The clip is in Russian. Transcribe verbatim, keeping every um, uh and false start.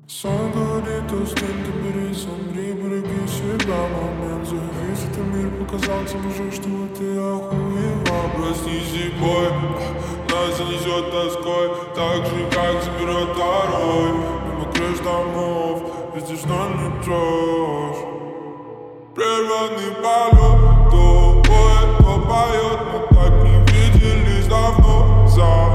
Сон говорит, остынь, ты бери, замри, береги себя. Момент завис, это мир показал тебе уже, что ты охуела. Проснись зимой, нас занесет тоской, так же, как заберет второй. Мимо крыш домов, видишь, но не трожь. Прерванный полет, то поет, то поет, мы так не виделись давно. За